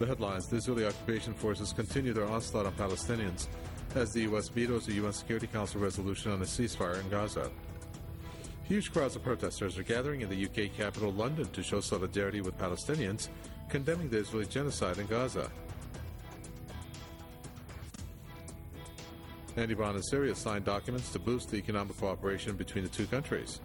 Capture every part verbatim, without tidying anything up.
The headlines: the Israeli occupation forces continue their onslaught on Palestinians as the U S vetoes a U N Security Council resolution on a ceasefire in Gaza. Huge crowds of protesters are gathering in the U K capital London to show solidarity with Palestinians, condemning the Israeli genocide in Gaza. And Iran and Syria signed documents to boost the economic cooperation between the two countries.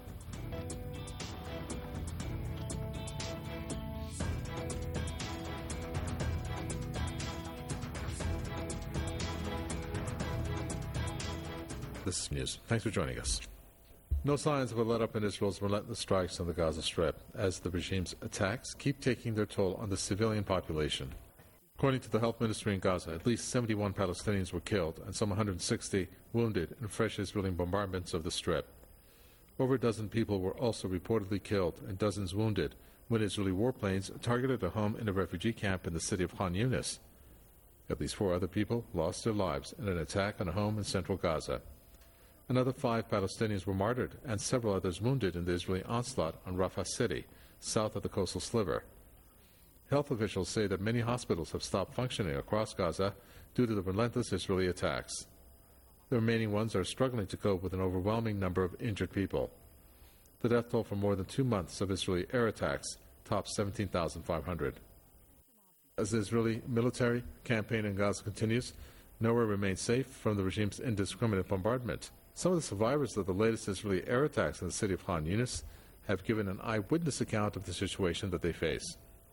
This is news. Thanks for joining us. No signs of a let-up in Israel's relentless strikes on the Gaza Strip, as the regime's attacks keep taking their toll on the civilian population. According to the health ministry in Gaza, at least seventy-one Palestinians were killed and some one hundred sixty wounded in fresh Israeli bombardments of the Strip. Over a dozen people were also reportedly killed and dozens wounded when Israeli warplanes targeted a home in a refugee camp in the city of Khan Yunis. At least four other people lost their lives in an attack on a home in central Gaza. Another five Palestinians were martyred and several others wounded in the Israeli onslaught on Rafah city, south of the coastal sliver. Health officials say that many hospitals have stopped functioning across Gaza due to the relentless Israeli attacks. The remaining ones are struggling to cope with an overwhelming number of injured people. The death toll for more than two months of Israeli air attacks tops seventeen thousand five hundred. As the Israeli military campaign in Gaza continues, nowhere remains safe from the regime's indiscriminate bombardment. Some of the survivors of the latest Israeli air attacks in the city of Khan Yunis have given an eyewitness account of the situation that they face.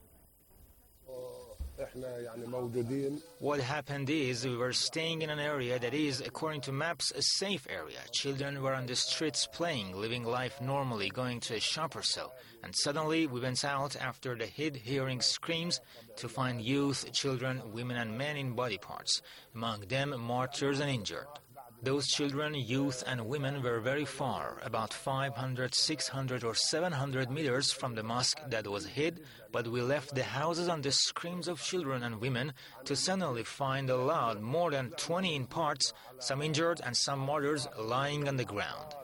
What happened is we were staying in an area that is, according to maps, a safe area. Children were on the streets playing, living life normally, going to a shop or so. And suddenly we went out after the hit, hearing screams, to find youth, children, women and men in body parts. Among them, martyrs and injured. Those children, youth and women were very far, about five hundred, six hundred or seven hundred meters from the mosque that was hid, but we left the houses on the screams of children and women to suddenly find aloud more than twenty in parts, some injured and some martyrs lying on the ground.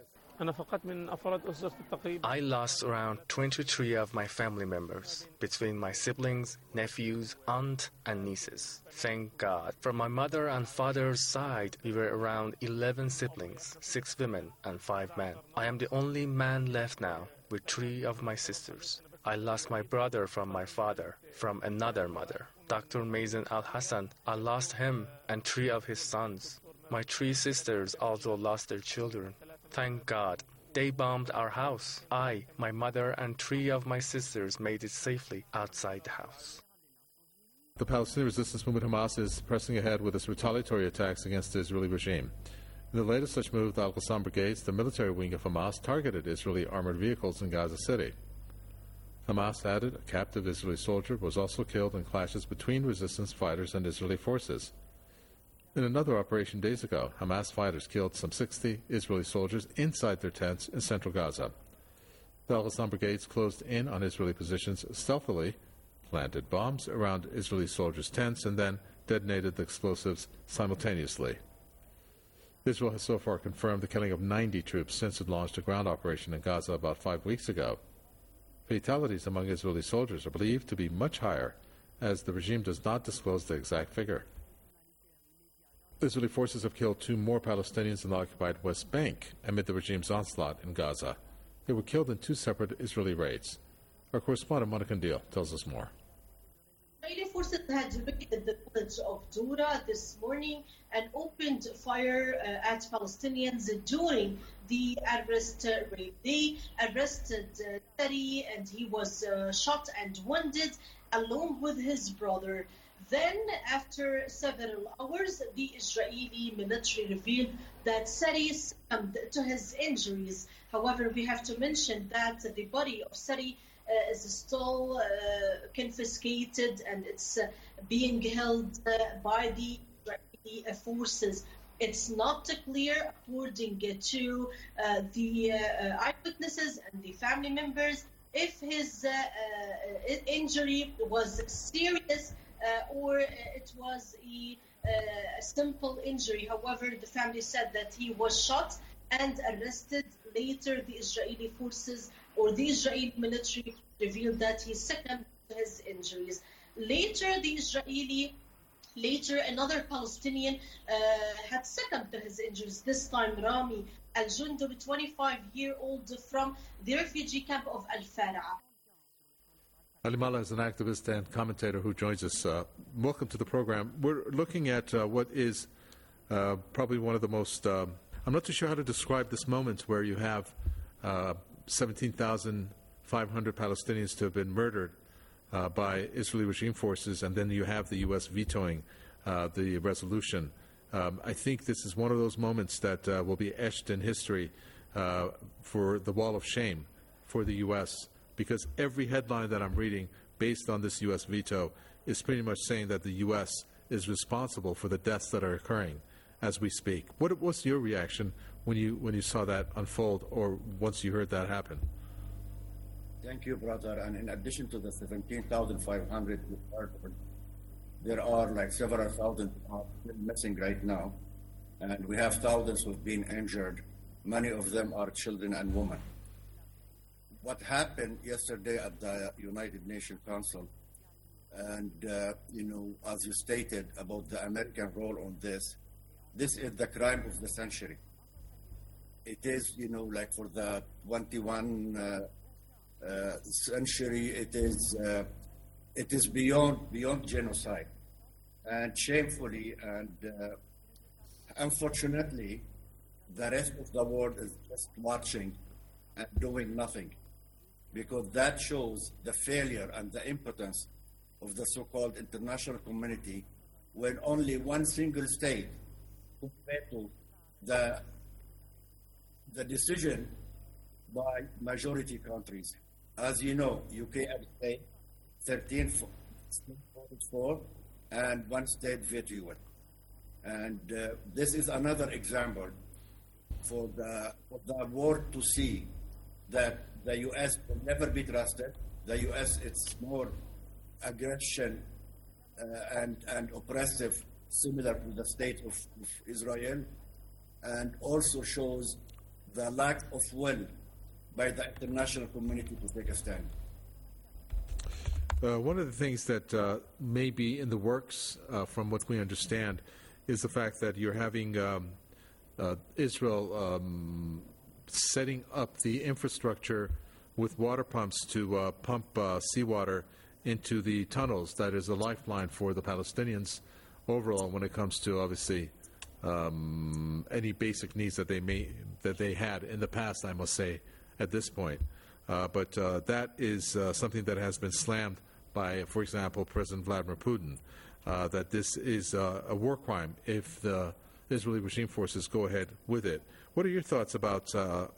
I lost around twenty-three of my family members, between my siblings, nephews, aunt, and nieces. Thank God. From my mother and father's side, we were around eleven siblings, six women and five men. I am the only man left now, with three of my sisters. I lost my brother from my father, from another mother. Doctor Mazen Al-Hassan, I lost him and three of his sons. My three sisters also lost their children. Thank God. They bombed our house. I, my mother, and three of my sisters made it safely outside the house. The Palestinian resistance movement Hamas is pressing ahead with its retaliatory attacks against the Israeli regime. In the latest such move, the Al-Qassam brigades, the military wing of Hamas, targeted Israeli armored vehicles in Gaza City. Hamas added a captive Israeli soldier was also killed in clashes between resistance fighters and Israeli forces. In another operation days ago, Hamas fighters killed some sixty Israeli soldiers inside their tents in central Gaza. The Al-Qassam brigades closed in on Israeli positions stealthily, planted bombs around Israeli soldiers' tents, and then detonated the explosives simultaneously. Israel has so far confirmed the killing of ninety troops since it launched a ground operation in Gaza about five weeks ago. Fatalities among Israeli soldiers are believed to be much higher, as the regime does not disclose the exact figure. Israeli forces have killed two more Palestinians in the occupied West Bank amid the regime's onslaught in Gaza. They were killed in two separate Israeli raids. Our correspondent Monica Deal tells us more. Israeli forces had raided the village of Dura this morning and opened fire uh, at Palestinians during the arrest raid. They arrested uh, Sari, and he was uh, shot and wounded along with his brother. Then, after several hours, the Israeli military revealed that Sari succumbed to his injuries. However, we have to mention that the body of Sari uh, is still uh, confiscated and it's uh, being held uh, by the Israeli forces. It's not clear, according to uh, the uh, eyewitnesses and the family members, if his uh, uh, injury was serious Uh, or uh, it was a, uh, a simple injury. However, the family said that he was shot and arrested. Later, the Israeli forces or the Israeli military revealed that he succumbed to his injuries. Later, the Israeli, later another Palestinian uh, had succumbed to his injuries. This time, Rami Al-Jundub, twenty-five-year-old from the refugee camp of Al-Fara'a. Ali Mallah is an activist and commentator who joins us. Uh, welcome to the program. We're looking at uh, what is uh, probably one of the most, um, I'm not too sure how to describe this moment where you have uh, seventeen thousand five hundred Palestinians to have been murdered uh, by Israeli regime forces, and then you have the U S vetoing uh, the resolution. Um, I think this is one of those moments that uh, will be etched in history uh, for the wall of shame for the U S, because every headline that I'm reading based on this U S veto is pretty much saying that the U S is responsible for the deaths that are occurring as we speak. What was your reaction when you when you saw that unfold, or once you heard that happen? Thank you, brother. And in addition to the seventeen thousand five hundred, there are like several thousand missing right now, and we have thousands who've been injured. Many of them are children and women. What happened yesterday at the United Nations Council, and uh, you know, as you stated about the American role on this, this is the crime of the century. It is, you know, like for the twenty-first uh, uh, century, it is uh, it is beyond beyond genocide, and shamefully and uh, unfortunately, the rest of the world is just watching and doing nothing, because that shows the failure and the impotence of the so-called international community when only one single state compared to the, the decision by majority countries. As you know, U K abstained, thirteen voted for, and one state vetoed it. And uh, this is another example for the, for the world to see that the U S will never be trusted. The U S, it's more aggression uh, and, and oppressive, similar to the state of, of Israel, and also shows the lack of will by the international community to take a stand. Uh, one of the things that uh, may be in the works, uh, from what we understand, is the fact that you're having um, uh, Israel um, setting up the infrastructure with water pumps to uh, pump uh, seawater into the tunnels. That is a lifeline for the Palestinians overall when it comes to, obviously, um, any basic needs that they may that they had in the past, I must say, at this point. Uh, but uh, that is uh, something that has been slammed by, for example, President Vladimir Putin, uh, that this is uh, a war crime if the Israeli regime forces go ahead with it. What are your thoughts about uh,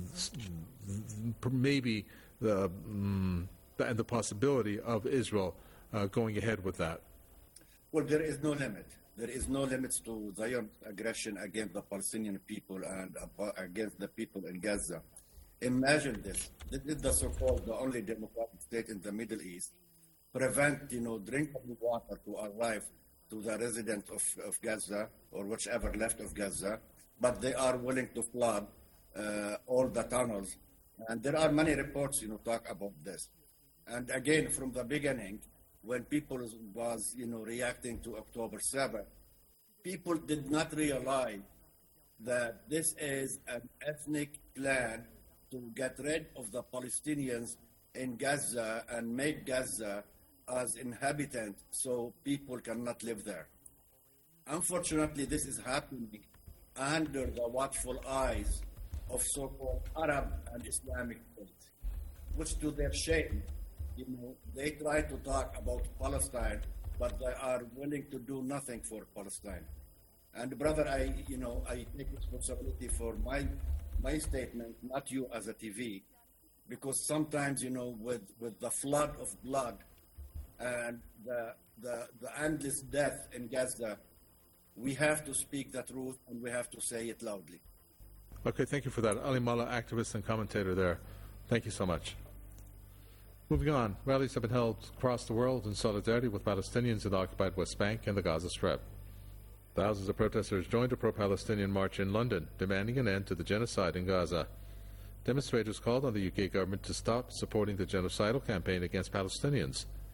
maybe the, um, the and the possibility of Israel uh, going ahead with that? Well, there is no limit. There is no limits to Zion's aggression against the Palestinian people and against the people in Gaza. Imagine this. This is the so-called the only democratic state in the Middle East. Prevent, you know, drinkable water to arrive to the residents of, of Gaza or whichever left of Gaza, but they are willing to flood uh, all the tunnels. And there are many reports, you know, talk about this. And again, from the beginning, when people was, you know, reacting to October seventh, people did not realize that this is an ethnic plan to get rid of the Palestinians in Gaza and make Gaza as inhabitant so people cannot live there. Unfortunately, this is happening under the watchful eyes of so-called Arab and Islamic states, which to their shame, you know, they try to talk about Palestine, but they are willing to do nothing for Palestine. And brother, I, you know, I take responsibility for my my statement, not you as a T V, because sometimes, you know, with, with the flood of blood and the, the, the endless death in Gaza, we have to speak the truth and we have to say it loudly. Okay, thank you for that. Ali Mallah, activist and commentator there. Thank you so much. Moving on, rallies have been held across the world in solidarity with Palestinians in the occupied West Bank and the Gaza Strip. Thousands of protesters joined a pro-Palestinian march in London, demanding an end to the genocide in Gaza. Demonstrators called on the U K government to stop supporting the genocidal campaign against Palestinians.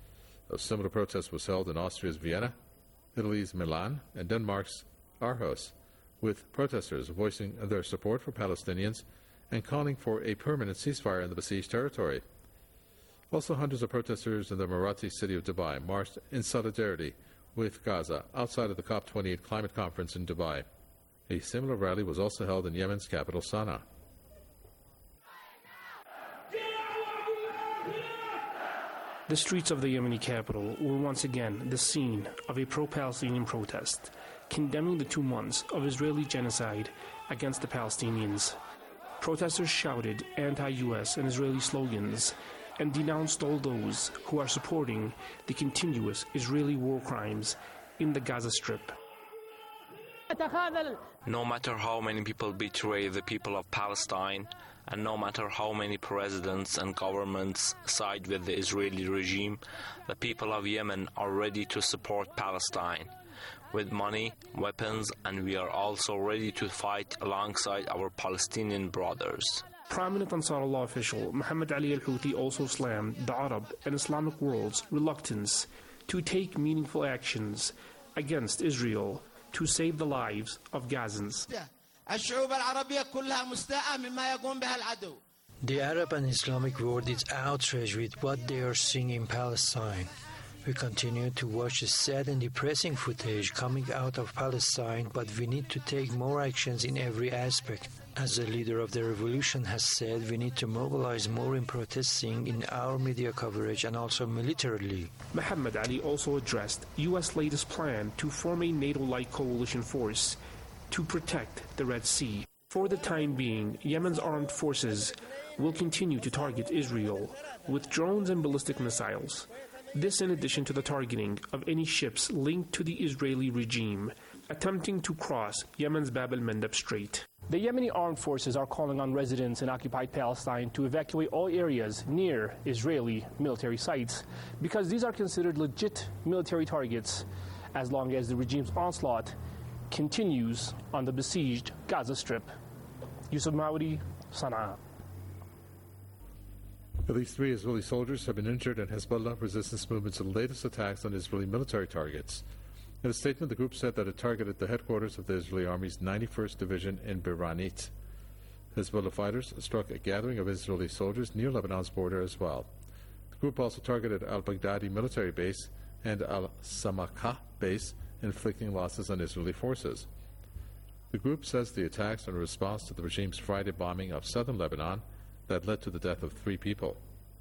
A similar protest was held in Austria's Vienna, Italy's Milan, and Denmark's Aarhus, with protesters voicing their support for Palestinians and calling for a permanent ceasefire in the besieged territory. Also, hundreds of protesters in the Emirati city of Dubai marched in solidarity with Gaza outside of the COP twenty-eight climate conference in Dubai. A similar rally was also held in Yemen's capital, Sana'a. The streets of the Yemeni capital were once again the scene of a pro-Palestinian protest, condemning the two months of Israeli genocide against the Palestinians. Protesters shouted anti-U S and Israeli slogans and denounced all those who are supporting the continuous Israeli war crimes in the Gaza Strip. No matter how many people betray the people of Palestine, and no matter how many presidents and governments side with the Israeli regime, the people of Yemen are ready to support Palestine with money, weapons, and we are also ready to fight alongside our Palestinian brothers. Prominent Ansarullah official Muhammad Ali al-Houthi also slammed the Arab and Islamic world's reluctance to take meaningful actions against Israel to save the lives of Gazans. The Arab and Islamic world is outraged with what they are seeing in Palestine. We continue to watch the sad and depressing footage coming out of Palestine, but we need to take more actions in every aspect. As the leader of the revolution has said, we need to mobilize more in protesting in our media coverage and also militarily. Muhammad Ali also addressed U S latest plan to form a NATO-like coalition force to protect the Red Sea. For the time being, Yemen's armed forces will continue to target Israel with drones and ballistic missiles. This in addition to the targeting of any ships linked to the Israeli regime attempting to cross Yemen's Bab el-Mandeb Strait. The Yemeni armed forces are calling on residents in occupied Palestine to evacuate all areas near Israeli military sites because these are considered legit military targets as long as the regime's onslaught continues on the besieged Gaza Strip. Yusuf Maudi, Sana'a. At least three Israeli soldiers have been injured in Hezbollah resistance movement's latest attacks on Israeli military targets. In a statement, the group said that it targeted the headquarters of the Israeli Army's ninety-first Division in Biranit. Hezbollah fighters struck a gathering of Israeli soldiers near Lebanon's border as well. The group also targeted al-Baghdadi military base and al-Samakah base, inflicting losses on Israeli forces. The group says the attacks are in response to the regime's Friday bombing of southern Lebanon that led to the death of three people.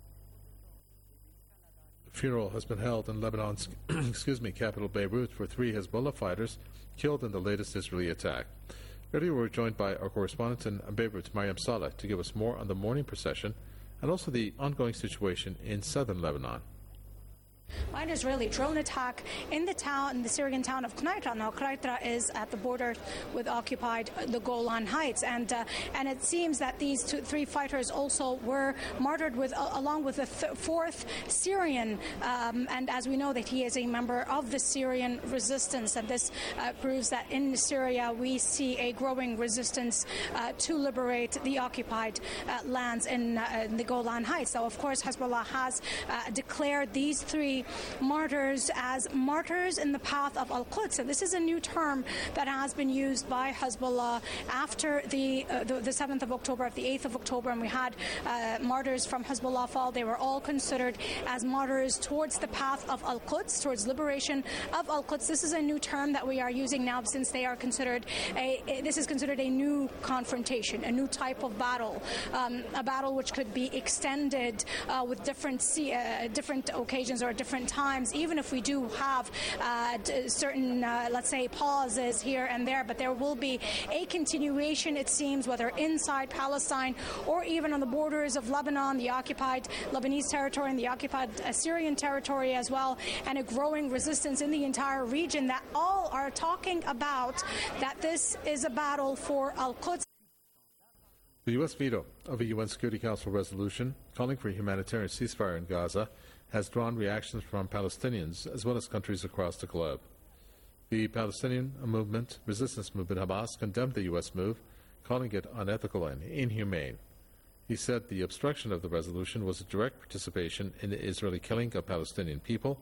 A funeral has been held in Lebanon's excuse me, capital Beirut for three Hezbollah fighters killed in the latest Israeli attack. Earlier we were joined by our correspondent in Beirut, Mariam Saleh, to give us more on the mourning procession and also the ongoing situation in southern Lebanon. An Israeli drone attack in the town, in the Syrian town of Qnaitra. Now, Qnaitra is at the border with occupied the Golan Heights, and uh, and it seems that these two, three fighters also were martyred with, uh, along with the th- fourth Syrian. Um, and as we know, that he is a member of the Syrian resistance, and this uh, proves that in Syria we see a growing resistance uh, to liberate the occupied uh, lands in, uh, in the Golan Heights. Now, of course, Hezbollah has uh, declared these three martyrs as martyrs in the path of Al-Quds. And this is a new term that has been used by Hezbollah after the, uh, the, the seventh of October, of the eighth of October, and we had uh, martyrs from Hezbollah fall. They were all considered as martyrs towards the path of Al-Quds, towards liberation of Al-Quds. This is a new term that we are using now, since they are considered a, a this is considered a new confrontation, a new type of battle, um, a battle which could be extended uh, with different uh, different occasions or different times, even if we do have uh, certain, uh, let's say, pauses here and there, but there will be a continuation, it seems, whether inside Palestine or even on the borders of Lebanon, the occupied Lebanese territory and the occupied Syrian territory as well, and a growing resistance in the entire region that all are talking about that this is a battle for Al-Quds. The U S veto of a U N Security Council resolution calling for a humanitarian ceasefire in Gaza has drawn reactions from Palestinians as well as countries across the globe. The Palestinian movement, resistance movement Hamas, condemned the U S move, calling it unethical and inhumane. He said the obstruction of the resolution was a direct participation in the Israeli killing of Palestinian people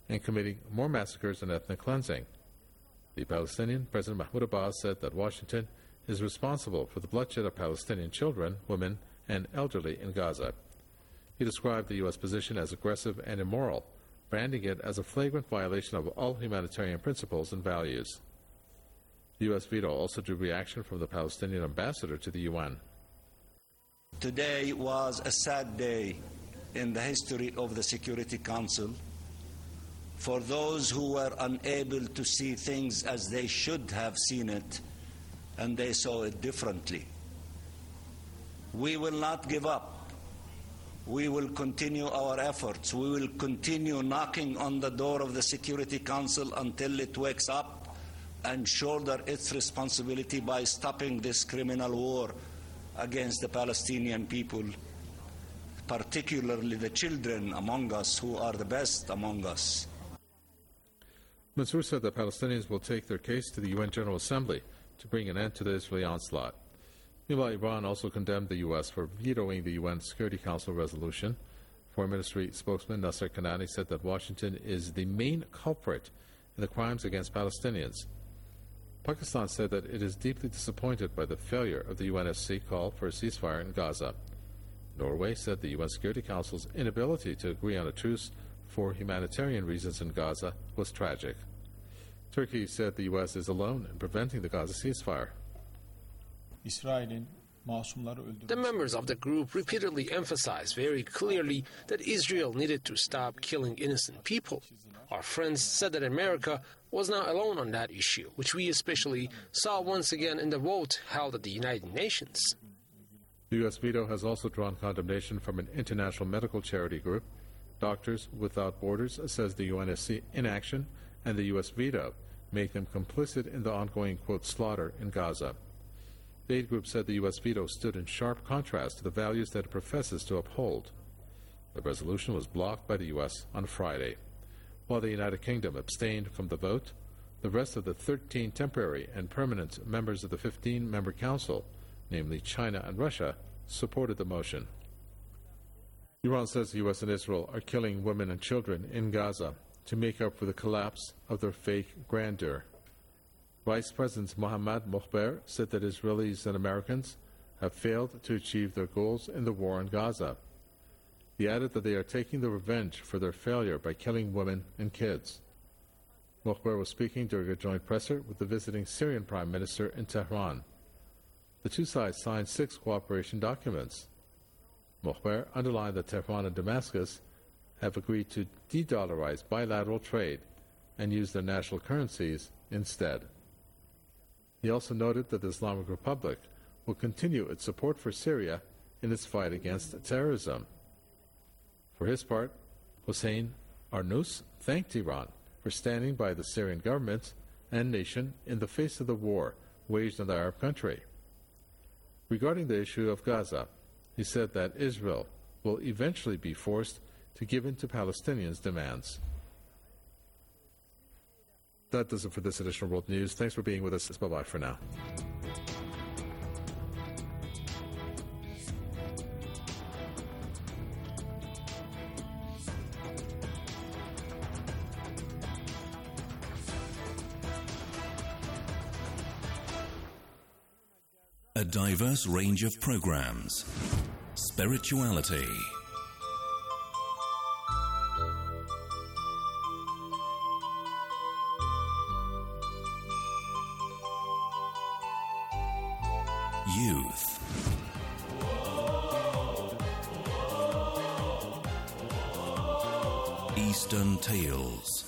and committing more massacres and ethnic cleansing. The Palestinian President Mahmoud Abbas said that Washington is responsible for the bloodshed of Palestinian children, women, and elderly in Gaza. He described the U S position as aggressive and immoral, branding it as a flagrant violation of all humanitarian principles and values. The U S veto also drew reaction from the Palestinian ambassador to the U N. Today was a sad day in the history of the Security Council for those who were unable to see things as they should have seen it, and they saw it differently. We will not give up. We will continue our efforts. We will continue knocking on the door of the Security Council until it wakes up and shoulder its responsibility by stopping this criminal war against the Palestinian people, particularly the children among us who are the best among us. Mansour said that Palestinians will take their case to the U N General Assembly to bring an end to the Israeli onslaught. Meanwhile, Iran also condemned the U S for vetoing the U N Security Council resolution. Foreign Ministry spokesman Nasser Kanani said that Washington is the main culprit in the crimes against Palestinians. Pakistan said that it is deeply disappointed by the failure of the U N S C call for a ceasefire in Gaza. Norway said the U N Security Council's inability to agree on a truce for humanitarian reasons in Gaza was tragic. Turkey said the U S is alone in preventing the Gaza ceasefire. The members of the group repeatedly emphasized very clearly that Israel needed to stop killing innocent people. Our friends said that America was not alone on that issue, which we especially saw once again in the vote held at the United Nations. The U S veto has also drawn condemnation from an international medical charity group. Doctors Without Borders says the U N S C inaction and the U S veto make them complicit in the ongoing, quote, slaughter in Gaza. The aid group said the U S veto stood in sharp contrast to the values that it professes to uphold. The resolution was blocked by the U S on Friday. While the United Kingdom abstained from the vote, the rest of the thirteen temporary and permanent members of the fifteen-member council, namely China and Russia, supported the motion. Iran says the U S and Israel are killing women and children in Gaza to make up for the collapse of their fake grandeur. Vice President Mohammad Mokhber said that Israelis and Americans have failed to achieve their goals in the war in Gaza. He added that they are taking the revenge for their failure by killing women and kids. Mokhber was speaking during a joint presser with the visiting Syrian Prime Minister in Tehran. The two sides signed six cooperation documents. Mokhber underlined that Tehran and Damascus have agreed to de-dollarize bilateral trade and use their national currencies instead. He also noted that the Islamic Republic will continue its support for Syria in its fight against terrorism. For his part, Hossein Arnous thanked Iran for standing by the Syrian government and nation in the face of the war waged on the Arab country. Regarding the issue of Gaza, he said that Israel will eventually be forced to give in to Palestinians' demands. That does it for this edition of World News. Thanks for being with us. Bye-bye for now. A diverse range of programs. Spirituality. Youth. Eastern Tales.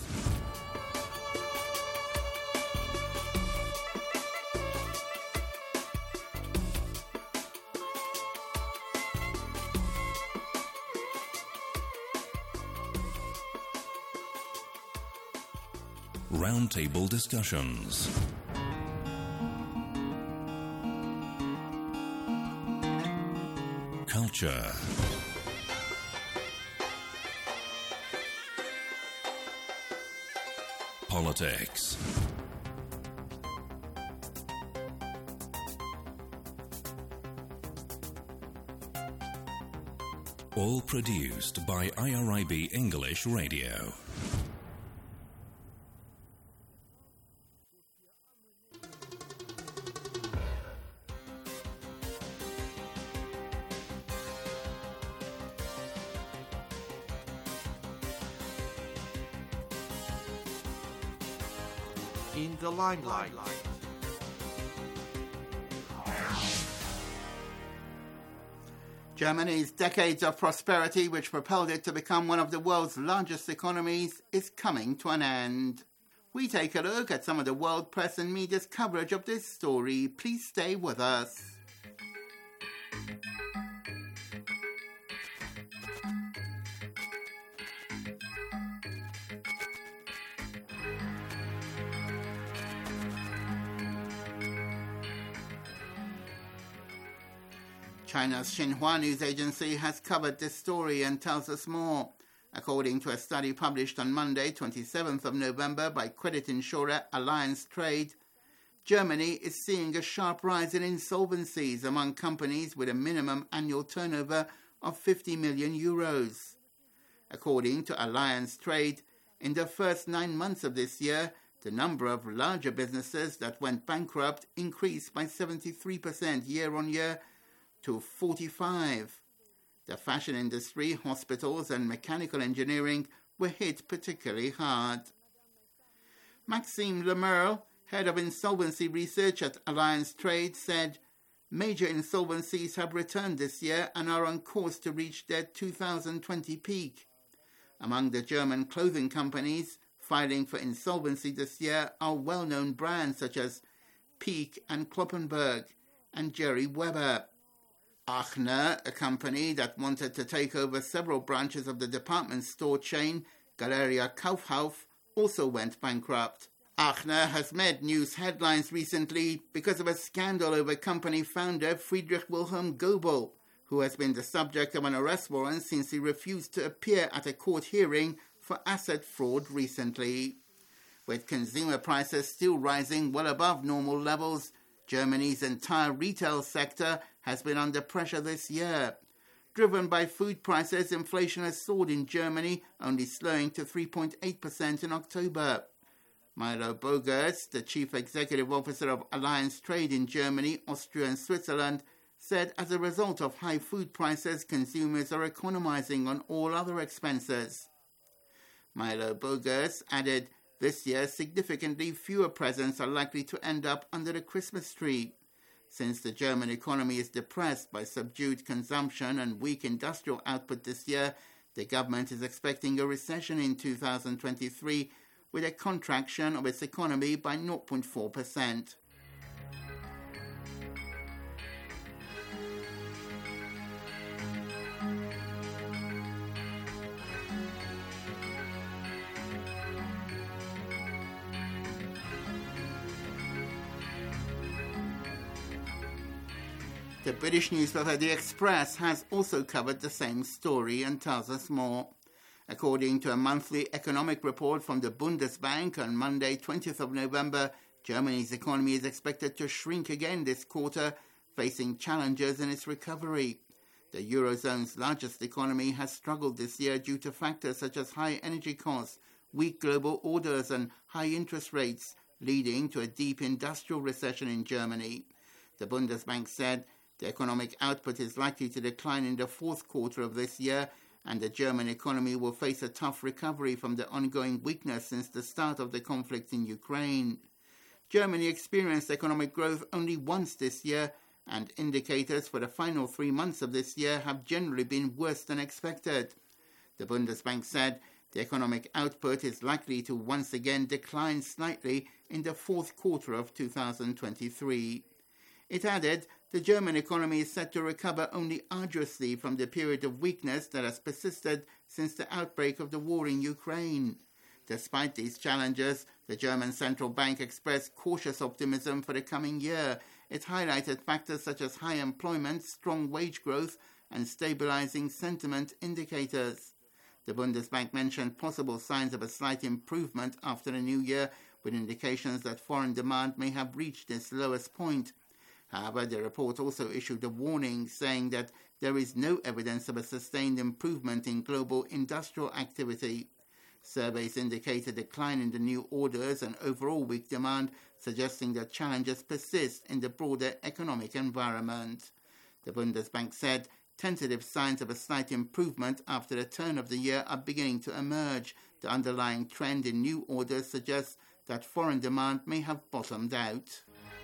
Roundtable discussions. Culture. Politics. All produced by I R I B English Radio. in the limelight. Germany's decades of prosperity, which propelled it to become one of the world's largest economies, is coming to an end. We take a look at some of the world press and media's coverage of this story. Please stay with us. China's Xinhua news agency has covered this story and tells us more. According to a study published on Monday, twenty-seventh of November, by credit insurer Allianz Trade, Germany is seeing a sharp rise in insolvencies among companies with a minimum annual turnover of fifty million euros. According to Allianz Trade, in the first nine months of this year, the number of larger businesses that went bankrupt increased by seventy-three percent year-on-year to forty-five. The fashion industry, hospitals and mechanical engineering were hit particularly hard. Maxime Lemerle, head of insolvency research at Allianz Trade, said major insolvencies have returned this year and are on course to reach their two thousand twenty peak. Among the German clothing companies filing for insolvency this year are well-known brands such as Peek and Kloppenberg and Jerry Weber. Achner, a company that wanted to take over several branches of the department store chain Galeria Kaufhof, also went bankrupt. Achner has made news headlines recently because of a scandal over company founder Friedrich Wilhelm Goebel, who has been the subject of an arrest warrant since he refused to appear at a court hearing for asset fraud recently. With consumer prices still rising well above normal levels, Germany's entire retail sector has been under pressure this year. Driven by food prices, inflation has soared in Germany, only slowing to three point eight percent in October. Milo Bogerts, the chief executive officer of Allianz Trade in Germany, Austria and Switzerland, said as a result of high food prices, consumers are economizing on all other expenses. Milo Bogerts added, this year, significantly fewer presents are likely to end up under the Christmas tree. Since the German economy is depressed by subdued consumption and weak industrial output this year, the government is expecting a recession in two thousand twenty-three with a contraction of its economy by zero point four percent. The British newspaper The Express has also covered the same story and tells us more. According to a monthly economic report from the Bundesbank on Monday, twentieth of November, Germany's economy is expected to shrink again this quarter, facing challenges in its recovery. The Eurozone's largest economy has struggled this year due to factors such as high energy costs, weak global orders and high interest rates, leading to a deep industrial recession in Germany. The Bundesbank said the economic output is likely to decline in the fourth quarter of this year, and the German economy will face a tough recovery from the ongoing weakness since the start of the conflict in Ukraine. Germany experienced economic growth only once this year, and indicators for the final three months of this year have generally been worse than expected. The Bundesbank said the economic output is likely to once again decline slightly in the fourth quarter of two thousand twenty-three. It added the German economy is set to recover only arduously from the period of weakness that has persisted since the outbreak of the war in Ukraine. Despite these challenges, the German central bank expressed cautious optimism for the coming year. It highlighted factors such as high employment, strong wage growth, and stabilizing sentiment indicators. The Bundesbank mentioned possible signs of a slight improvement after the new year, with indications that foreign demand may have reached its lowest point. However, the report also issued a warning saying that there is no evidence of a sustained improvement in global industrial activity. Surveys indicate a decline in the new orders and overall weak demand, suggesting that challenges persist in the broader economic environment. The Bundesbank said tentative signs of a slight improvement after the turn of the year are beginning to emerge. The underlying trend in new orders suggests that foreign demand may have bottomed out.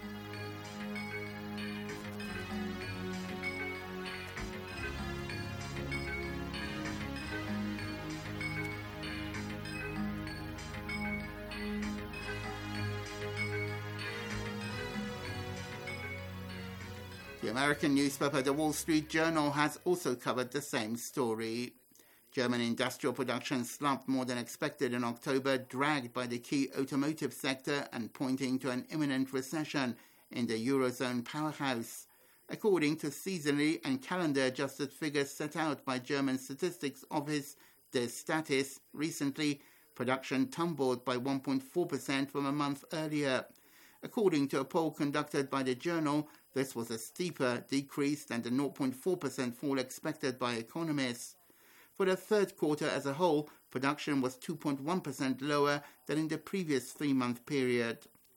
The American newspaper The Wall Street Journal has also covered the same story. German industrial production slumped more than expected in October, dragged by the key automotive sector and pointing to an imminent recession in the Eurozone powerhouse. According to seasonally and calendar-adjusted figures set out by German statistics office Der Statis recently, production tumbled by one point four percent from a month earlier. According to a poll conducted by the journal, this was a steeper decrease than the zero point four percent fall expected by economists. For the third quarter as a whole, production was two point one percent lower than in the previous three-month period.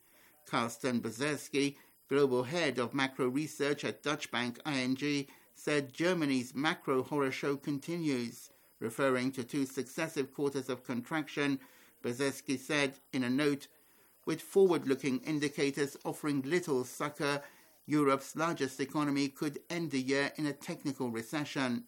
Carsten Bezersky, global head of macro research at Dutch bank I N G, said Germany's macro horror show continues. Referring to two successive quarters of contraction, Bezersky said in a note, with forward-looking indicators offering little succor, Europe's largest economy could end the year in a technical recession.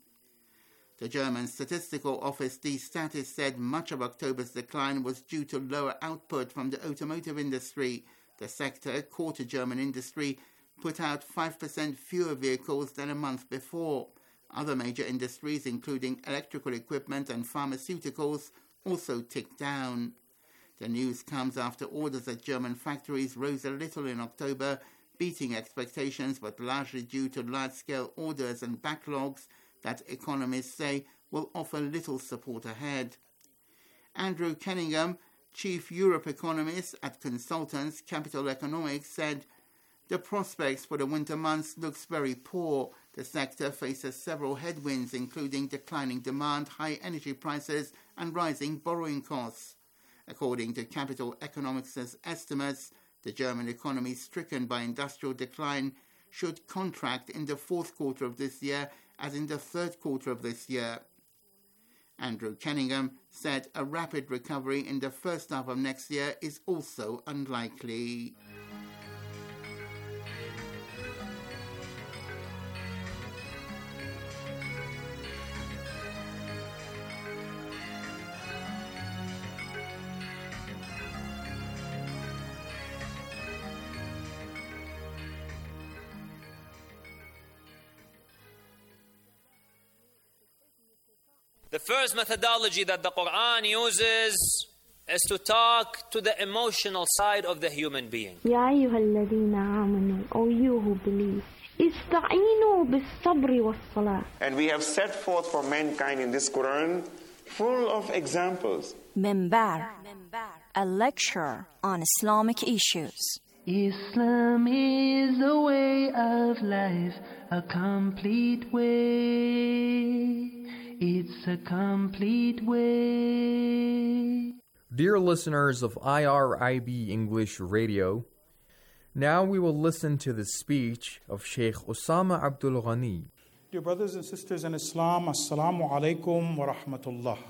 The German statistical office Der Statis said much of October's decline was due to lower output from the automotive industry. The sector, core to German industry, put out five percent fewer vehicles than a month before. Other major industries, including electrical equipment and pharmaceuticals, also ticked down. The news comes after orders at German factories rose a little in October, beating expectations but largely due to large-scale orders and backlogs that economists say will offer little support ahead. Andrew Kenningham, chief Europe economist at consultants Capital Economics, said, "The prospects for the winter months looks very poor. The sector faces several headwinds, including declining demand, high energy prices, and rising borrowing costs." According to Capital Economics' estimates, the German economy, stricken by industrial decline, should contract in the fourth quarter of this year as in the third quarter of this year. Andrew Kenningham said a rapid recovery in the first half of next year is also unlikely. The first methodology that the Quran uses is to talk to the emotional side of the human being. يا أيها الذين آمنوا, O you who believe, استعينوا بالصبر والصلاة. And we have set forth for mankind in this Quran full of examples. Minbar, a lecture on Islamic issues. Islam is a way of life, a complete way. It's a complete way. Dear listeners of I R I B English Radio, now we will listen to the speech of Sheikh Osama Abdul Ghani. Dear brothers and sisters in Islam, Assalamu alaikum wa rahmatullah.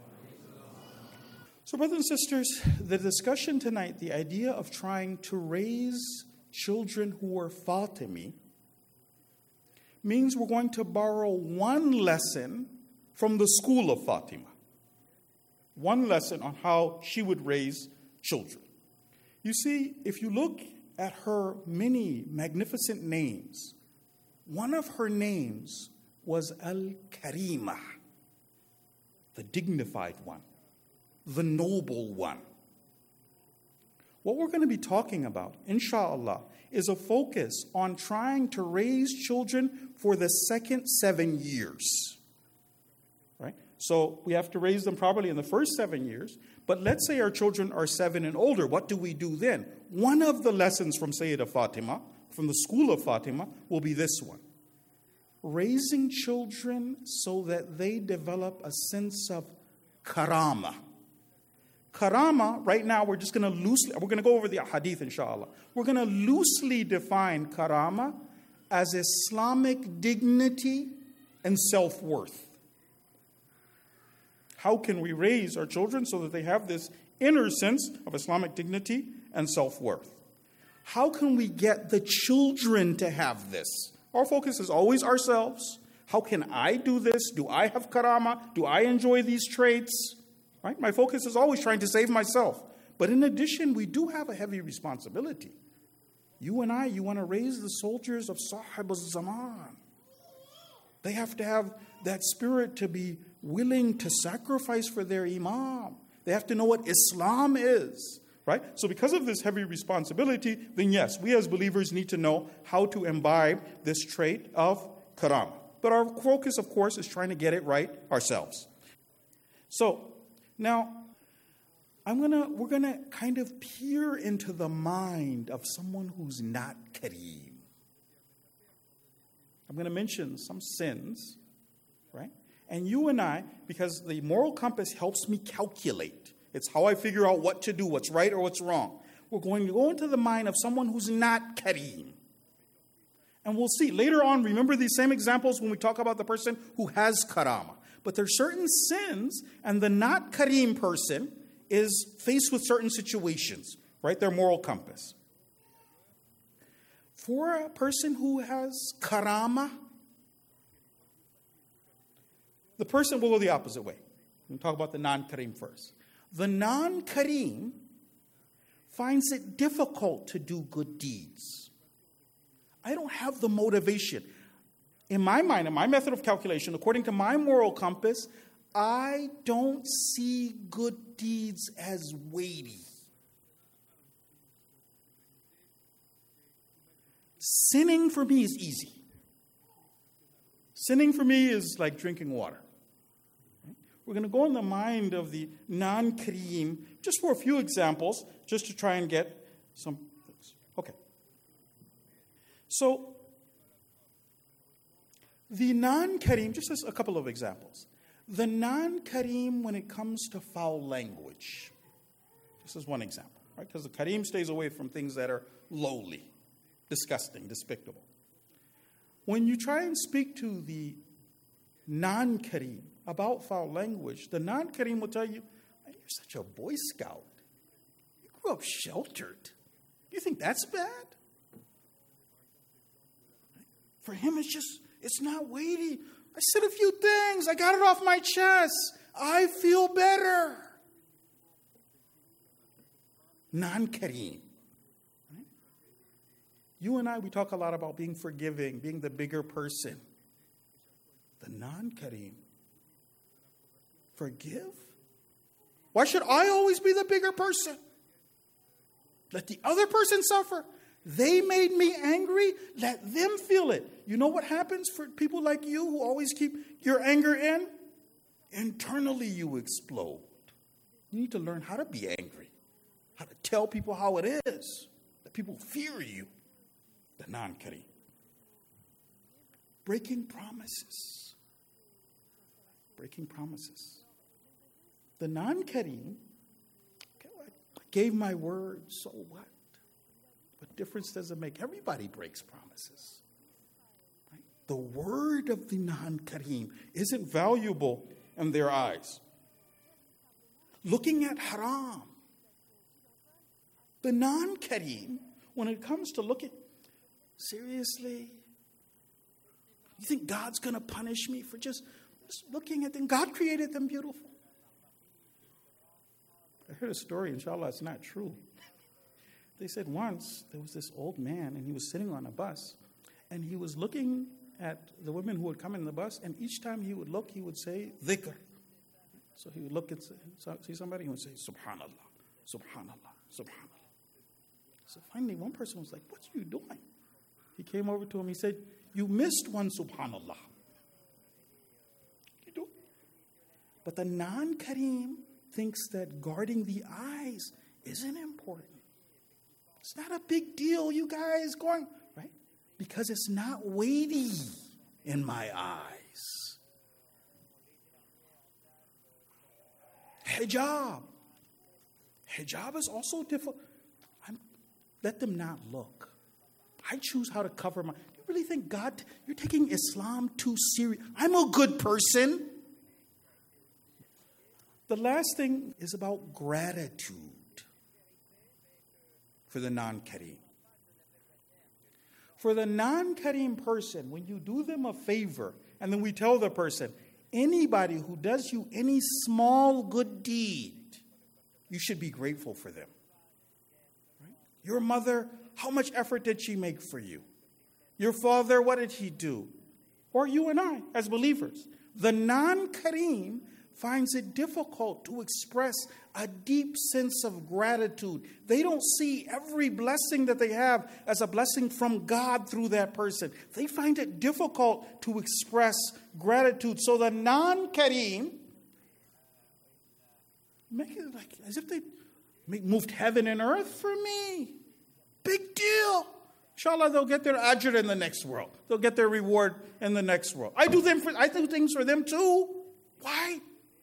So brothers and sisters, the discussion tonight, the idea of trying to raise children who are Fatimi, means we're going to borrow one lesson from the school of Fatima. One lesson on how she would raise children. You see, if you look at her many magnificent names, one of her names was Al-Karima, the dignified one, the noble one. What we're going to be talking about, inshallah, is a focus on trying to raise children for the second seven years. Right? So we have to raise them properly in the first seven years. But let's say our children are seven and older. What do we do then? One of the lessons from Sayyidah Fatima, from the school of Fatima, will be this one. Raising children so that they develop a sense of karama. Karama, right now we're just going to loosely, we're going to go over the hadith inshallah. We're going to loosely define karama as Islamic dignity and self-worth. How can we raise our children so that they have this inner sense of Islamic dignity and self-worth. How can we get the children to have this? Our focus is always ourselves. How can I do this? Do I have karama? Do I enjoy these traits? Right? My focus is always trying to save myself. But in addition, we do have a heavy responsibility. You and I, you want to raise the soldiers of Sahib al-Zaman. They have to have that spirit to be willing to sacrifice for their imam. They have to know what Islam is. Right? So because of this heavy responsibility, then yes, we as believers need to know how to imbibe this trait of karama. But our focus, of course, is trying to get it right ourselves. So now, I'm gonna we're gonna kind of peer into the mind of someone who's not Kareem. I'm gonna mention some sins, right? And you and I, because the moral compass helps me calculate. It's how I figure out what to do, what's right or what's wrong. We're going to go into the mind of someone who's not Kareem. And we'll see later on, remember these same examples when we talk about the person who has karama. But there's certain sins, and the not Kareem person is faced with certain situations, right? Their moral compass. For a person who has karama, the person will go the opposite way. We'll talk about the non-Kareem first. The non-Kareem finds it difficult to do good deeds. I don't have the motivation. In my mind, in my method of calculation, according to my moral compass, I don't see good deeds as weighty. Sinning for me is easy. Sinning for me is like drinking water. We're going to go in the mind of the non-Kareem, just for a few examples, just to try and get some things. Okay. So, the non-Kareem, just as a couple of examples. The non-Kareem when it comes to foul language. This is one example, right? Because the Kareem stays away from things that are lowly, disgusting, despicable. When you try and speak to the non-Kareem about foul language, the non-Kareem will tell you, you're such a Boy Scout. You grew up sheltered. You think that's bad? For him, it's just, it's not weighty. I said a few things. I got it off my chest. I feel better. Non-Kareem. Right? You and I, we talk a lot about being forgiving, being the bigger person. The non-Kareem. Forgive? Why should I always be the bigger person? Let the other person suffer. They made me angry. Let them feel it. You know what happens for people like you who always keep your anger in? Internally you explode. You need to learn how to be angry. How to tell people how it is. That people fear you. The non-Kareem. Breaking promises. Breaking promises. The non-Kareem, okay, I gave my word, so what? What difference does it make? Everybody breaks promises. Right? The word of the non-Kareem isn't valuable in their eyes. Looking at haram. The non-Kareem, when it comes to looking, seriously? You think God's going to punish me for just, just looking at them? God created them beautiful. I heard a story, inshallah, it's not true. They said once there was this old man and he was sitting on a bus and he was looking at the women who would come in the bus, and each time he would look, he would say, dhikr. So he would look and say, see somebody, he would say, subhanallah, subhanallah, subhanallah. So finally one person was like, what are you doing? He came over to him, he said, you missed one subhanallah. You do. But the non-Kareem thinks that guarding the eyes isn't important. It's not a big deal, you guys going, right? Because it's not weighty in my eyes. Hijab. Hijab is also difficult. I'm, let them not look. I choose how to cover my... You really think God... You're taking Islam too serious. I'm a good person. The last thing is about gratitude for the non-Kareem. For the non-Kareem person, when you do them a favor, and then we tell the person, anybody who does you any small good deed, you should be grateful for them. Right? Your mother, how much effort did she make for you? Your father, what did he do? Or you and I, as believers. The non-Kareem finds it difficult to express a deep sense of gratitude. They don't see every blessing that they have as a blessing from God through that person. They find it difficult to express gratitude. So the non-Kareem make it like as if they moved heaven and earth for me. Big deal. Inshallah, they'll get their ajr in the next world. They'll get their reward in the next world. I do them for, I do things for them too. Why?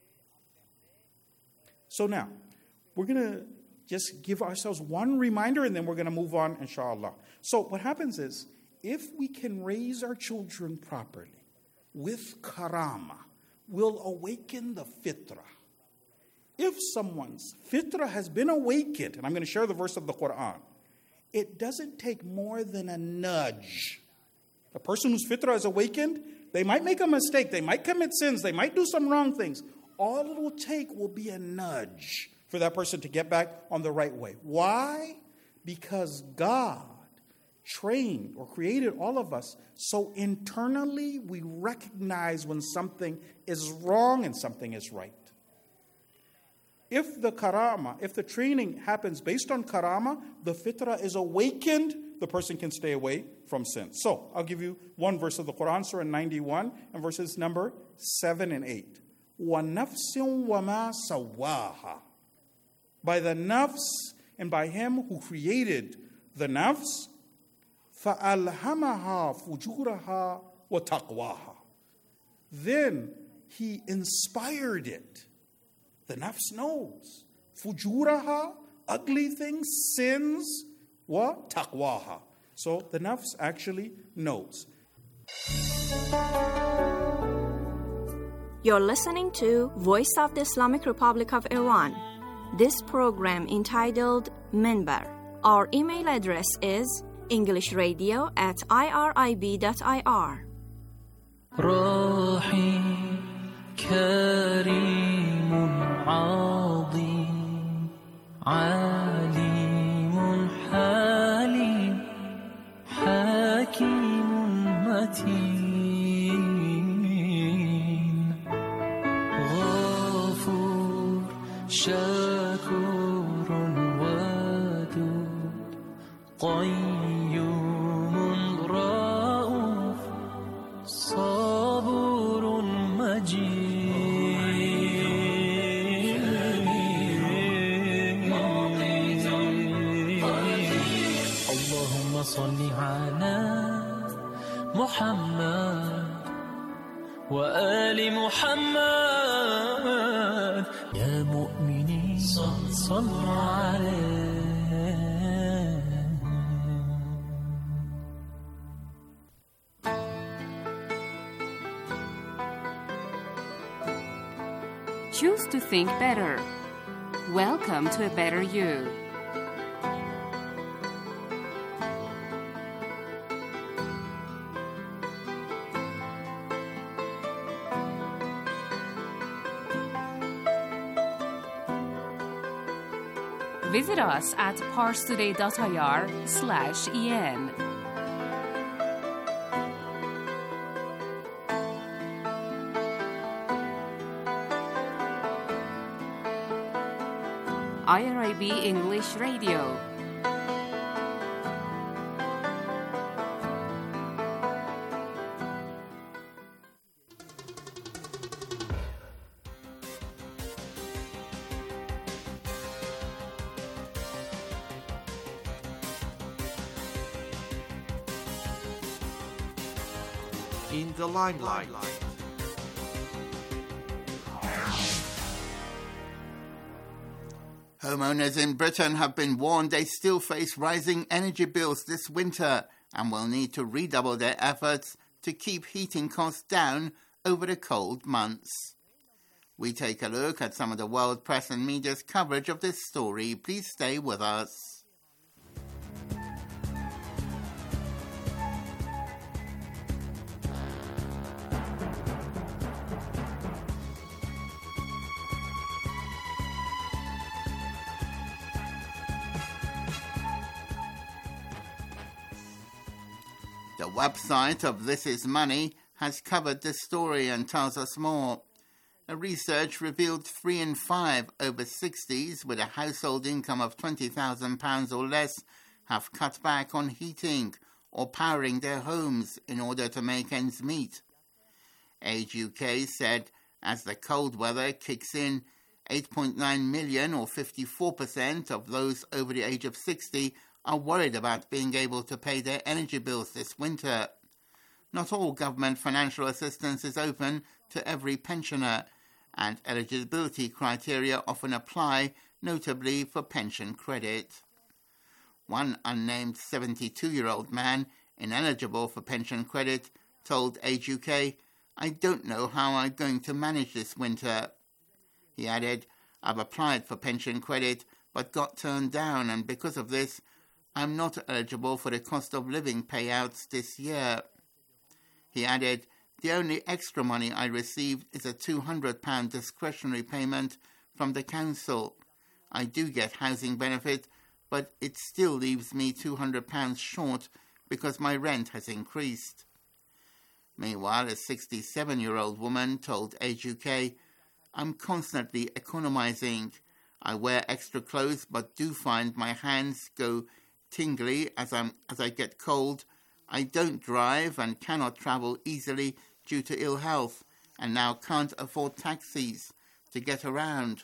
So now, we're going to just give ourselves one reminder and then we're going to move on, inshallah. So what happens is, if we can raise our children properly with karama, we'll awaken the fitrah. If someone's fitrah has been awakened, and I'm going to share the verse of the Quran, it doesn't take more than a nudge. A person whose fitrah is awakened, they might make a mistake, they might commit sins, they might do some wrong things. All it will take will be a nudge for that person to get back on the right way. Why? Because God trained or created all of us so internally we recognize when something is wrong and something is right. If the karama, if the training happens based on karama, the fitrah is awakened, the person can stay away from sin. So, I'll give you one verse of the Quran, Surah ninety-one, and verses number seven and eight. وَنَفْسٍ وَمَا سَوَّاهَا. By the nafs and by him who created the nafs, فَأَلْهَمَهَا فُجُورَهَا وَتَقْوَاهَا. Then he inspired it. The nafs knows. Fujuraha, ugly things, sins, wa taqwaha. So the nafs actually knows. You're listening to Voice of the Islamic Republic of Iran. This program entitled Minbar. Our email address is englishradio at irib dot I R. روحي كريم عظيم عليم حليم حكيم متين غفور شكور ودود قيوم رؤوف صبور مجيد اللهم صل على محمد وآل محمد يا مؤمنين صلوا عليه. Choose to think better. Welcome to a better you. Visit us at parstoday dot I R slash E N. I R I B English Radio. In the limelight. Homeowners in Britain have been warned they still face rising energy bills this winter and will need to redouble their efforts to keep heating costs down over the cold months. We take a look at some of the world press and media's coverage of this story. Please stay with us. The website of This Is Money has covered this story and tells us more. A research revealed three in five over sixties with a household income of twenty thousand pounds or less have cut back on heating or powering their homes in order to make ends meet. Age U K said as the cold weather kicks in, eight point nine million or fifty-four percent of those over the age of sixty are worried about being able to pay their energy bills this winter. Not all government financial assistance is open to every pensioner, and eligibility criteria often apply, notably for pension credit. One unnamed seventy-two-year-old man, ineligible for pension credit, told Age U K, "I don't know how I'm going to manage this winter." He added, "I've applied for pension credit but got turned down, and because of this, I'm not eligible for the cost of living payouts this year." He added, "The only extra money I received is a two hundred pounds discretionary payment from the council. I do get housing benefit, but it still leaves me two hundred pounds short because my rent has increased." Meanwhile, a sixty-seven-year-old woman told Age U K, "I'm constantly economizing. I wear extra clothes but do find my hands go tingly as, I'm, as I get cold. I don't drive and cannot travel easily due to ill health, and now can't afford taxis to get around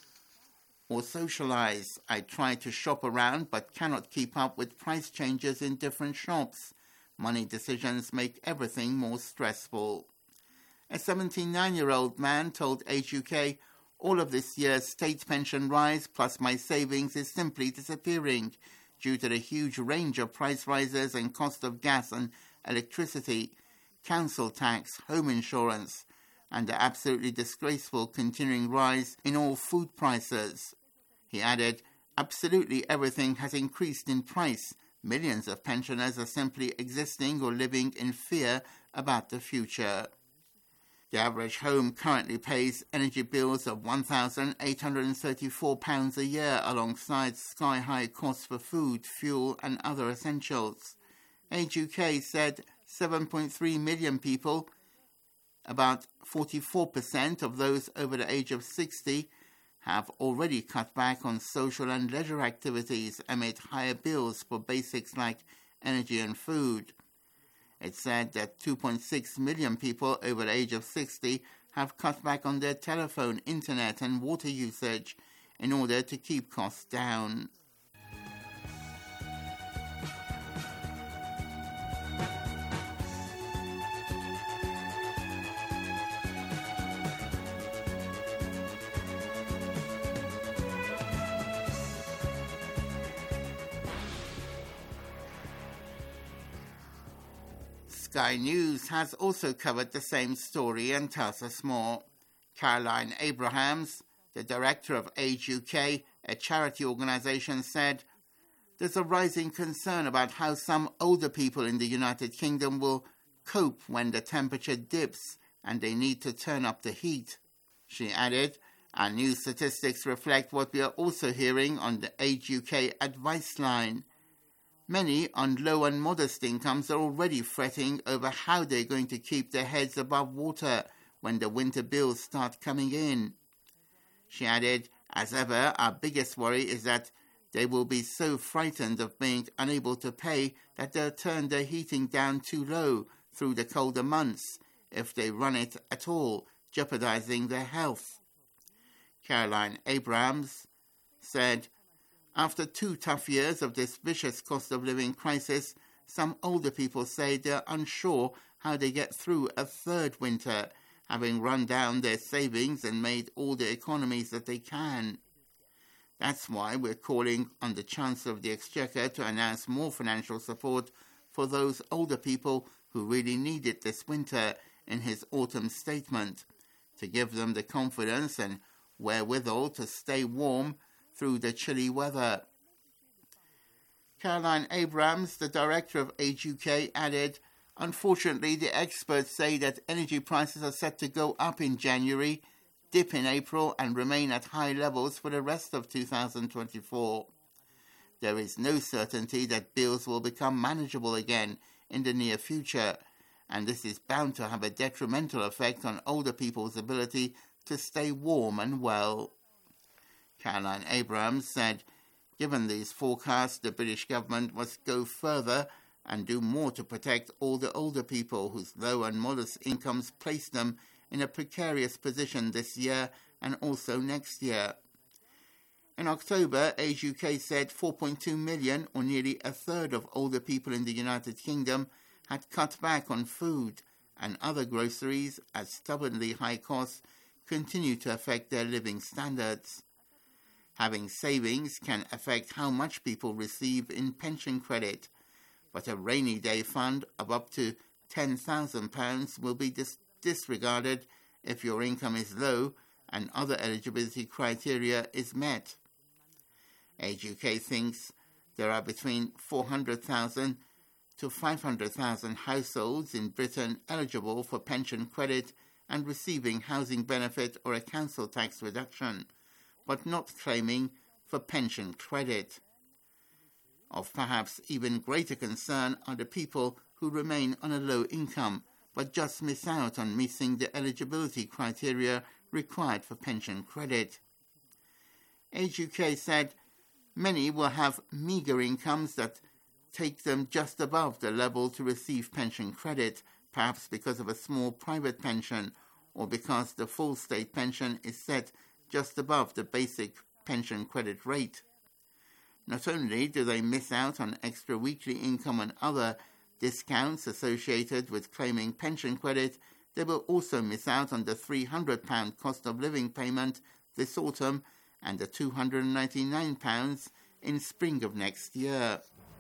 or socialize. I try to shop around but cannot keep up with price changes in different shops. Money decisions make everything more stressful." A seventy-nine-year-old man told Age U K, "All of this year's state pension rise plus my savings is simply disappearing due to the huge range of price rises and cost of gas and electricity, council tax, home insurance, and the absolutely disgraceful continuing rise in all food prices." He added, "Absolutely everything has increased in price. Millions of pensioners are simply existing or living in fear about the future." The average home currently pays energy bills of one thousand eight hundred thirty-four pounds a year alongside sky-high costs for food, fuel and other essentials. Age U K said seven point three million people, about forty-four percent of those over the age of sixty, have already cut back on social and leisure activities amid higher bills for basics like energy and food. It said that two point six million people over the age of sixty have cut back on their telephone, internet and water usage in order to keep costs down. Sky News has also covered the same story and tells us more. Caroline Abrahams, the director of Age U K, a charity organisation, said, "There's a rising concern about how some older people in the United Kingdom will cope when the temperature dips and they need to turn up the heat." She added, "Our new statistics reflect what we are also hearing on the Age U K advice line. Many on low and modest incomes are already fretting over how they're going to keep their heads above water when the winter bills start coming in." She added, "As ever, our biggest worry is that they will be so frightened of being unable to pay that they'll turn their heating down too low through the colder months, if they run it at all, jeopardizing their health." Caroline Abrams said, "After two tough years of this vicious cost of living crisis, some older people say they're unsure how they get through a third winter, having run down their savings and made all the economies that they can. That's why we're calling on the Chancellor of the Exchequer to announce more financial support for those older people who really need it this winter," in his autumn statement, to give them the confidence and wherewithal to stay warm through the chilly weather. Caroline Abrams, the director of Age U K, added, "Unfortunately, the experts say that energy prices are set to go up in January, dip in April, and remain at high levels for the rest of two thousand twenty-four. There is no certainty that bills will become manageable again in the near future, and this is bound to have a detrimental effect on older people's ability to stay warm and well." Caroline Abrams said, "Given these forecasts, the British government must go further and do more to protect all the older people whose low and modest incomes place them in a precarious position this year and also next year." In October, Age U K said four point two million, or nearly a third of older people in the United Kingdom, had cut back on food and other groceries as stubbornly high costs continue to affect their living standards. Having savings can affect how much people receive in pension credit, but a rainy day fund of up to ten thousand pounds will be dis- disregarded if your income is low and other eligibility criteria is met. Age U K thinks there are between four hundred thousand to five hundred thousand households in Britain eligible for pension credit and receiving housing benefit or a council tax reduction, but not claiming for pension credit. Of perhaps even greater concern are the people who remain on a low income but just miss out on meeting the eligibility criteria required for pension credit. Age U K said many will have meagre incomes that take them just above the level to receive pension credit, perhaps because of a small private pension or because the full state pension is set just above the basic pension credit rate. Not only do they miss out on extra weekly income and other discounts associated with claiming pension credit, they will also miss out on the three hundred pounds cost of living payment this autumn and the two hundred ninety-nine pounds in spring of next year.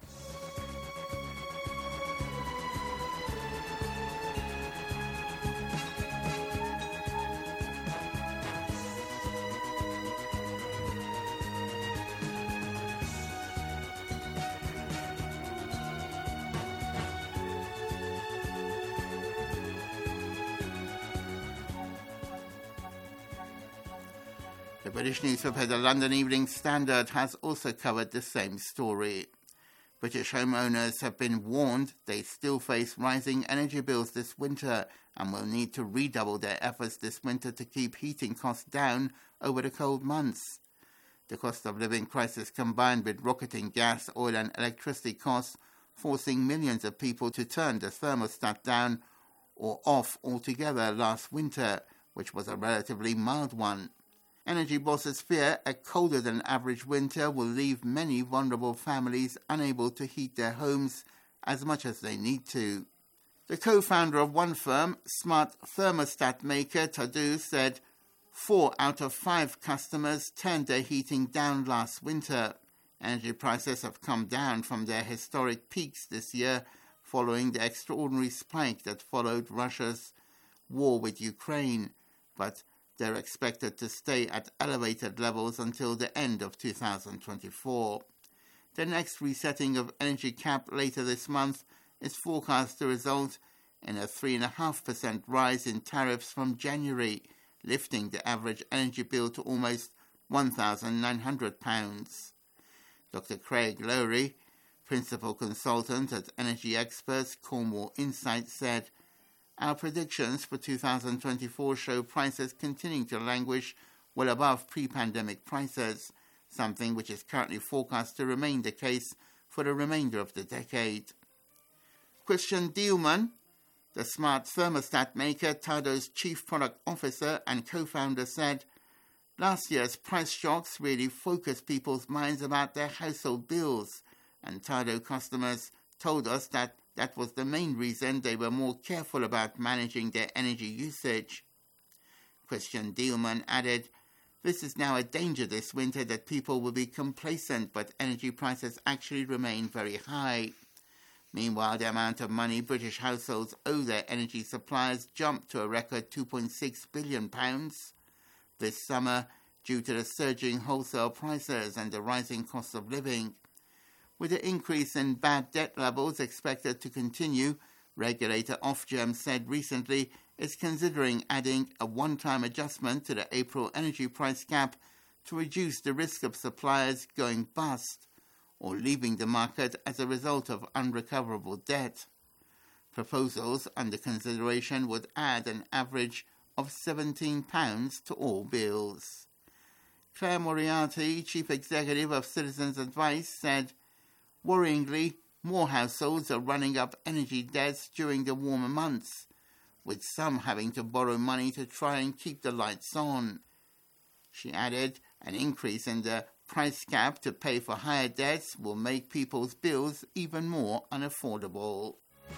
The British newspaper The London Evening Standard has also covered the same story. British homeowners have been warned they still face rising energy bills this winter and will need to redouble their efforts this winter to keep heating costs down over the cold months. The cost of living crisis combined with rocketing gas, oil and electricity costs forcing millions of people to turn the thermostat down or off altogether last winter, which was a relatively mild one. Energy bosses fear a colder than average winter will leave many vulnerable families unable to heat their homes as much as they need to. The co-founder of one firm, smart thermostat maker Tadeu, said four out of five customers turned their heating down last winter. Energy prices have come down from their historic peaks this year following the extraordinary spike that followed Russia's war with Ukraine, but they're expected to stay at elevated levels until the end of two thousand twenty-four. The next resetting of energy cap later this month is forecast to result in a three point five percent rise in tariffs from January, lifting the average energy bill to almost one thousand nine hundred pounds. Doctor Craig Lowry, principal consultant at energy experts Cornwall Insight, said, "Our predictions for two thousand twenty-four show prices continuing to languish well above pre-pandemic prices, something which is currently forecast to remain the case for the remainder of the decade." Christian Dielman, the smart thermostat maker Tado's chief product officer and co-founder, said, "Last year's price shocks really focused people's minds about their household bills, and Tado customers told us that that was the main reason they were more careful about managing their energy usage." Christian Dielman added, "This is now a danger this winter that people will be complacent, but energy prices actually remain very high. Meanwhile, the amount of money British households owe their energy suppliers jumped to a record two point six billion pounds this summer due to the surging wholesale prices and the rising cost of living. With the increase in bad debt levels expected to continue, regulator Ofgem said recently it's considering adding a one-time adjustment to the April energy price cap to reduce the risk of suppliers going bust or leaving the market as a result of unrecoverable debt. Proposals under consideration would add an average of seventeen pounds to all bills. Claire Moriarty, Chief Executive of Citizens Advice, said, worryingly, more households are running up energy debts during the warmer months, with some having to borrow money to try and keep the lights on. She added, an increase in the price cap to pay for higher debts will make people's bills even more unaffordable.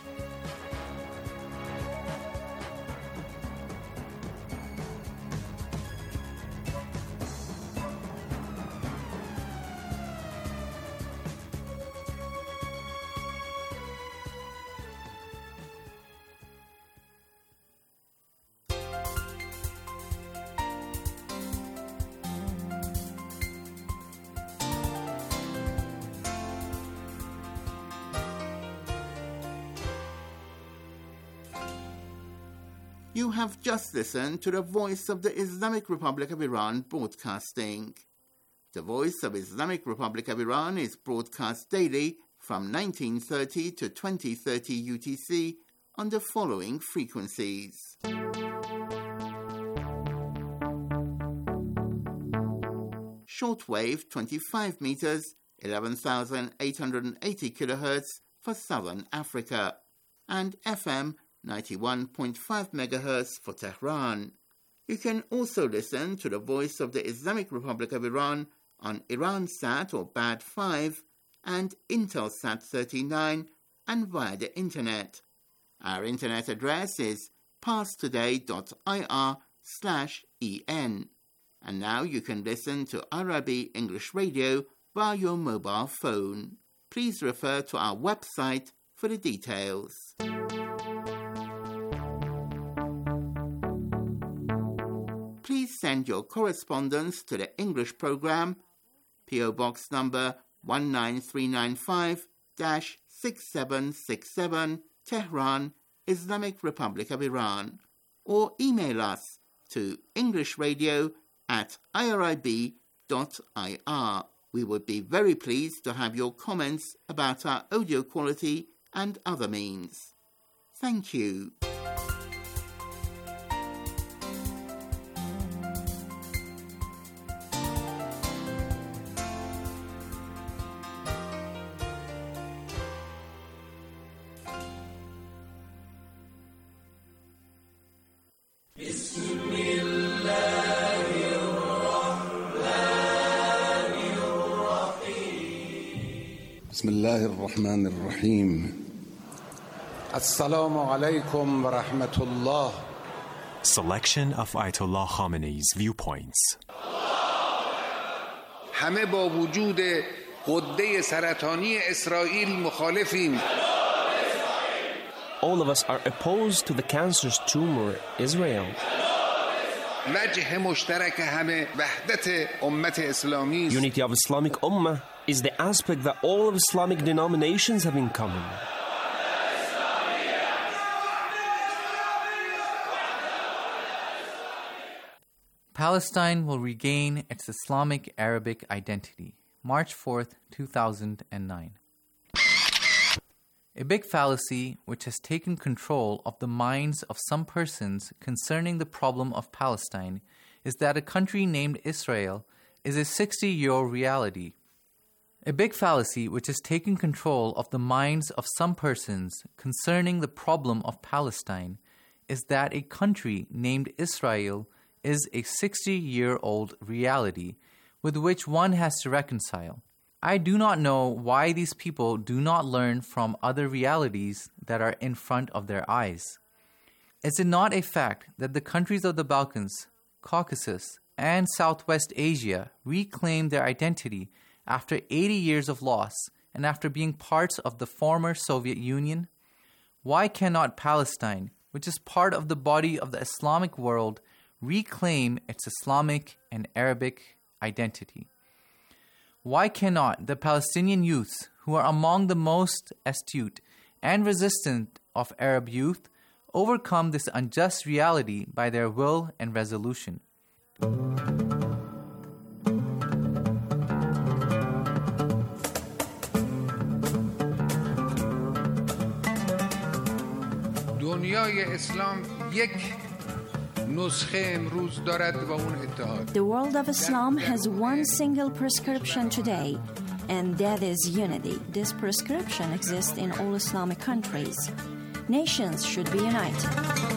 You have just listened to the Voice of the Islamic Republic of Iran broadcasting. The Voice of Islamic Republic of Iran is broadcast daily from nineteen thirty to twenty thirty U T C on the following frequencies. Shortwave twenty-five meters, eleven thousand eight hundred eighty kilohertz for Southern Africa, and F M ninety-one point five megahertz for Tehran. You can also listen to the Voice of the Islamic Republic of Iran on Iransat or B A D five and Intelsat thirty-nine and via the Internet. Our Internet address is parstoday.ir slash en. And now you can listen to Arabi English Radio via your mobile phone. Please refer to our website for the details. Please send your correspondence to the English program, P O Box number one nine three nine five six seven six seven, Tehran, Islamic Republic of Iran, or email us to englishradio at irib dot I R. We would be very pleased to have your comments about our audio quality and other means. Thank you. بسم الله الرحمن الرحيم السلام عليكم ورحمة الله. Selection of Ayatollah Khamenei's viewpoints. همه با وجود غده سرطانی اسرائیل مخالفیم. All of us are opposed to the cancerous tumor Israel. وجه مشترک همه وحدت امت اسلامی. Unity of Islamic Ummah is the aspect that all of Islamic denominations have in common. Palestine will regain its Islamic Arabic identity. March fourth, two thousand nine. A big fallacy which has taken control of the minds of some persons concerning the problem of Palestine is that a country named Israel is a sixty-year reality. A big fallacy which has taken control of the minds of some persons concerning the problem of Palestine is that a country named Israel is a sixty-year-old reality with which one has to reconcile. I do not know why these people do not learn from other realities that are in front of their eyes. Is it not a fact that the countries of the Balkans, Caucasus, and Southwest Asia reclaimed their identity after eighty years of loss and after being parts of the former Soviet Union? Why cannot Palestine, which is part of the body of the Islamic world, reclaim its Islamic and Arabic identity? Why cannot the Palestinian youths, who are among the most astute and resistant of Arab youth, overcome this unjust reality by their will and resolution? دنیای اسلام یک نسخه امروز دارد و اون اتحاد. The world of Islam has one single prescription today, and that is unity. This prescription exists in all Islamic countries. Nations should be united.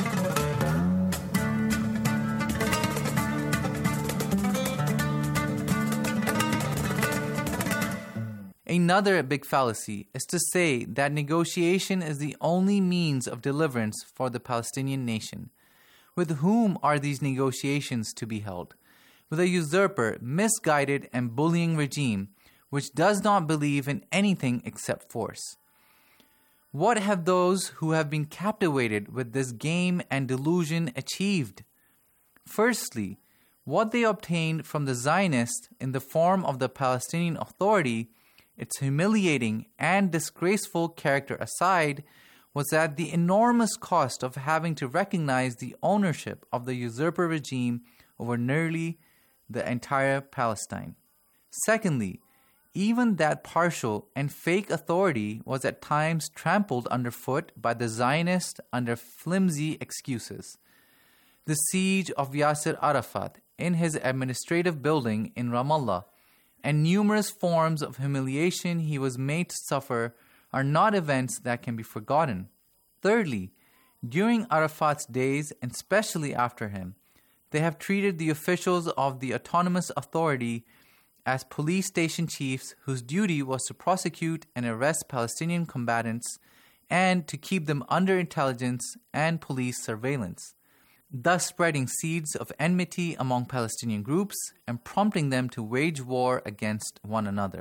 Another big fallacy is to say that negotiation is the only means of deliverance for the Palestinian nation. With whom are these negotiations to be held? With a usurper, misguided, and bullying regime which does not believe in anything except force. What have those who have been captivated with this game and delusion achieved? Firstly, what they obtained from the Zionists in the form of the Palestinian Authority, its humiliating and disgraceful character aside, was that the enormous cost of having to recognize the ownership of the usurper regime over nearly the entire Palestine. Secondly, even that partial and fake authority was at times trampled underfoot by the Zionists under flimsy excuses. The siege of Yasser Arafat in his administrative building in Ramallah and numerous forms of humiliation he was made to suffer are not events that can be forgotten. Thirdly, during Arafat's days, and especially after him, they have treated the officials of the autonomous authority as police station chiefs whose duty was to prosecute and arrest Palestinian combatants and to keep them under intelligence and police surveillance, thus spreading seeds of enmity among Palestinian groups and prompting them to wage war against one another.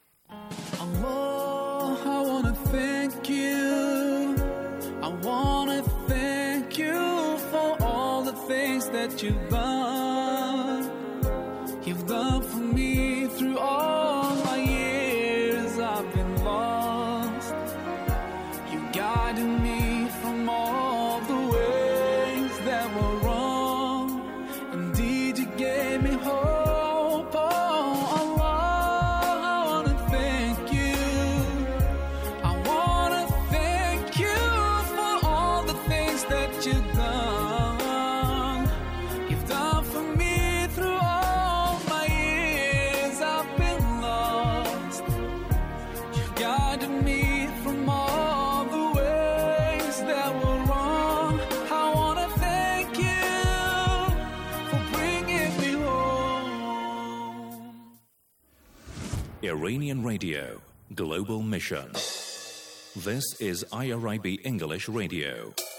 Allah, I want to thank you. I want to thank you for all the things that you've done. You've done for me through all my years I've been lost. You guided me from all the ways that were wrong. Indeed, you gave me hope. Oh, Allah, I want to thank you. I want to thank you for all the things that you've done. You've done for me through all my years I've been lost. You've guided me from all the ways that were wrong. I want to thank you for bringing me home. Iranian Radio, Global Mission. This is I R I B English Radio.